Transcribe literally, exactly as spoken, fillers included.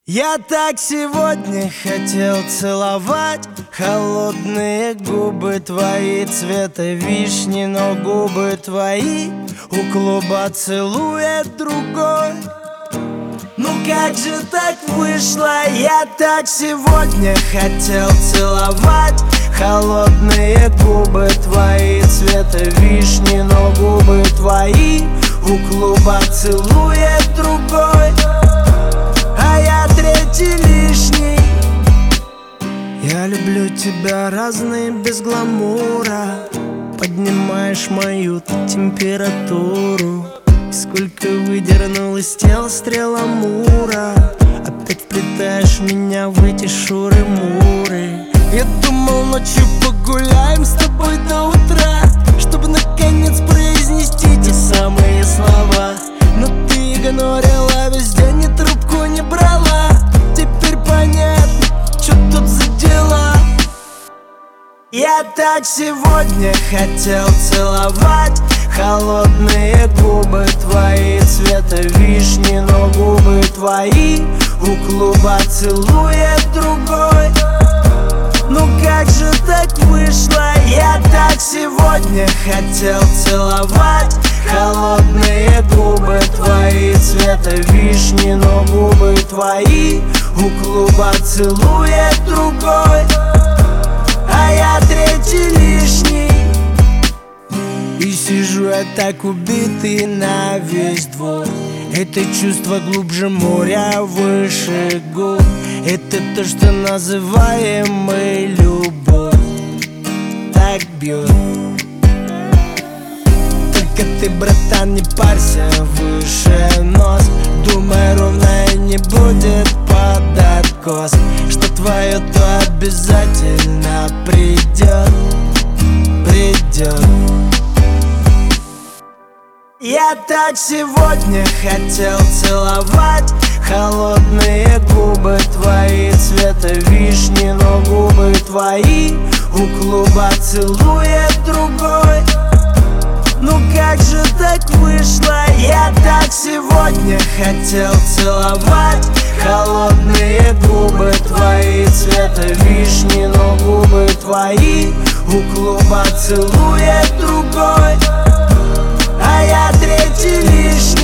Я так сегодня хотел целовать холодные губы твои цвета вишни, но губы твои у клуба целует другой. Ну как же так вышло? Я так сегодня хотел целовать холодные губы твои цвета вишни, но губы твои у клуба целует другой. А я третий лишний. Я люблю тебя разный, без гламура. Поднимаешь мою температуру. Сколько выдернул из тела стрела Мура. Опять вплетаешь меня в эти шуры-муры. Я думал, ночью погуляем с тобой до утра, чтобы наконец произнести те самые слова. Но ты игнорила весь день и трубку не брала. Теперь понятно, что тут за дела. Я так сегодня хотел целовать холодные губы твои цвета вишни, но губы твои у клуба целует другой. Ну как же так вышло? Я так сегодня хотел целовать холодные губы твои цвета вишни, но губы твои у клуба целует другой. А я третий лишний. И сижу я так убитый на весь двор. Это чувство глубже моря, выше гор. Это то, что называем мы любовь. Так бьет. Только ты, братан, не парься, выше нос. Думай ровно и не будет под откос. Что твое, то обязательно придет. Придет. Я так сегодня хотел целовать холодные губы твои цвета вишни, но губы твои у клуба целует другой. Ну как же так вышло? Я так сегодня хотел целовать холодные губы твои цвета вишни, но губы твои у клуба целует другой. А я третий лишний.